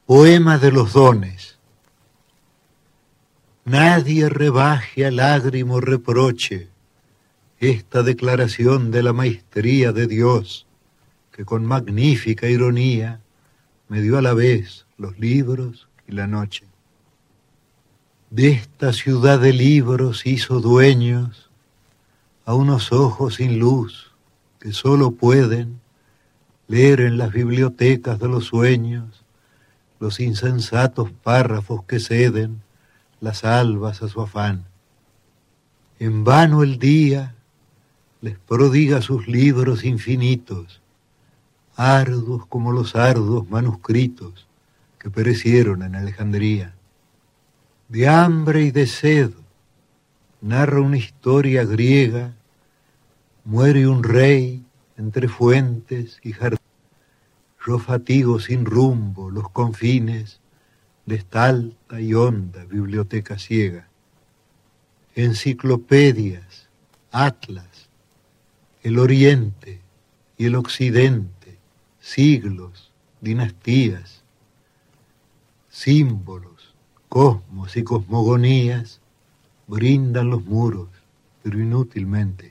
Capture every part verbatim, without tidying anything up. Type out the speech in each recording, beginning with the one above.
Poema de los dones. Nadie rebaje a lágrimo reproche esta declaración de la maestría de Dios, que con magnífica ironía me dio a la vez los libros y la noche. De esta ciudad de libros hizo dueños a unos ojos sin luz que solo pueden leer en las bibliotecas de los sueños los insensatos párrafos que ceden las albas a su afán. En vano el día les prodiga sus libros infinitos, arduos como los arduos manuscritos que perecieron en Alejandría. De hambre y de sed narra una historia griega, muere un rey entre fuentes y jardines. Yo fatigo sin rumbo los confines de esta alta y honda biblioteca ciega. Enciclopedias, atlas, el oriente y el occidente, siglos, dinastías, símbolos, cosmos y cosmogonías brindan los muros, pero inútilmente.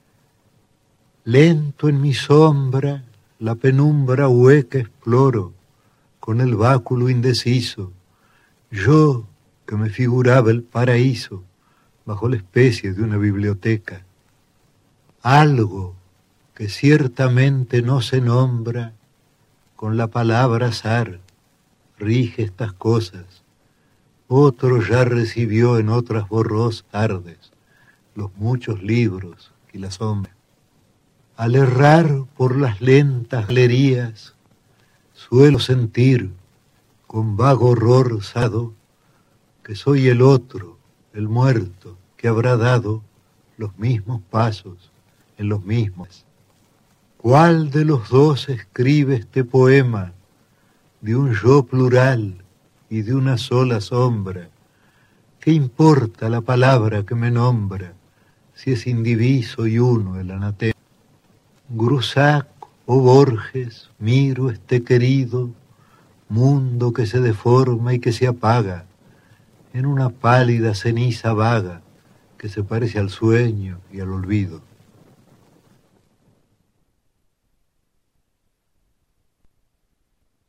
Lento en mi sombra la penumbra hueca exploro, con el báculo indeciso, yo que me figuraba el paraíso bajo la especie de una biblioteca. Algo que ciertamente no se nombra, con la palabra azar rige estas cosas. Otro ya recibió en otras borrosas tardes los muchos libros y la sombra. Al errar por las lentas galerías, suelo sentir con vago horror sado que soy el otro, el muerto, que habrá dado los mismos pasos en los mismos. ¿Cuál de los dos escribe este poema de un yo plural y de una sola sombra? ¿Qué importa la palabra que me nombra si es indiviso y uno el anatema? Grusac o Borges, miro este querido mundo que se deforma y que se apaga en una pálida ceniza vaga que se parece al sueño y al olvido.